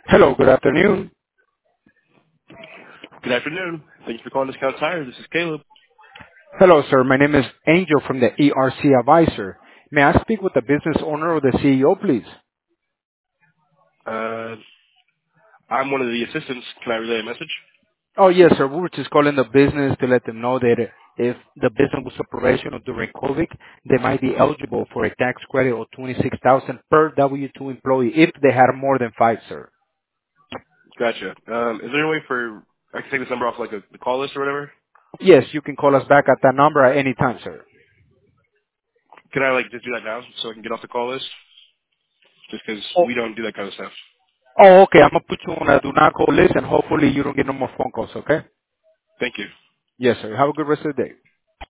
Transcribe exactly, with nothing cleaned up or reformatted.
Hello, good afternoon. Good afternoon. Thank you for calling Discount Tire. This is Caleb. Hello, sir. My name is Angel from the E R C Advisor. May I speak with the business owner or the C E O, please? Uh, I'm one of the assistants. Can I relay a message? Oh, yes, sir. We were just calling the business to let them know that if the business was operational during COVID, they might be eligible for a tax credit of twenty-six thousand dollars per W two employee if they had more than five, sir. Gotcha. Um, is there any way for I can take this number off like a, the call list or whatever? Yes, you can call us back at that number at any time, sir. Can I like just do that now so I can get off the call list? Just 'cause Oh, we don't do that kind of stuff. oh, okay. I'm going to put you on a do not call list, and hopefully you don't get no more phone calls, okay? Thank you. Yes, sir. Have a good rest of the day.